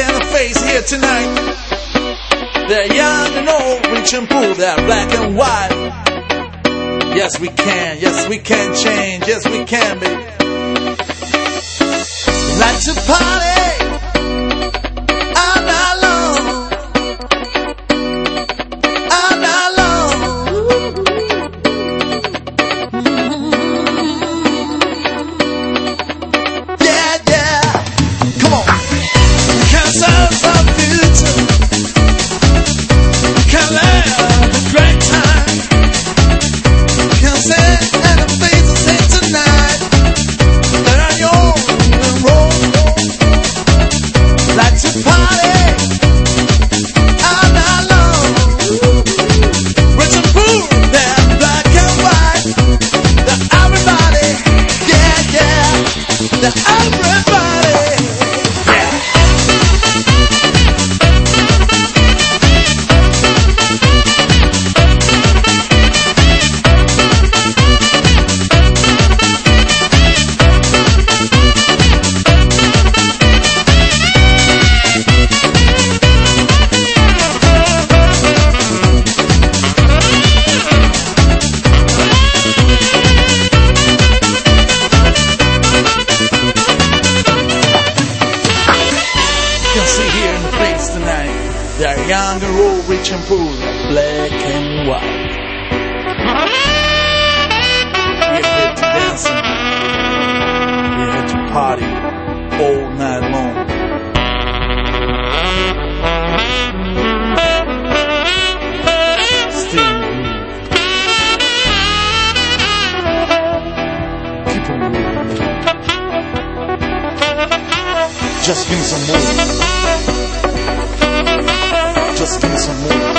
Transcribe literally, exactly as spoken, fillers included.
in the face here tonight. They're young and old, rich and poor, they're black and white. Yes, we can, yes, we can change, yes, we can, baby. Like to party all night long, all night long. Yeah, yeah, come on. Can't solve some future, can't live a great time. Can't say and the face will say tonight that I'm young and roll. Like to party all night long. Rich and poor, they're black and white. They're everybody, yeah, yeah. They're everybody, yeah. They're young and old, rich and poor, black and white. We're here to dance and we're here to party all night long. Still moving. Keep on moving. Just give me some more. Just give me some more.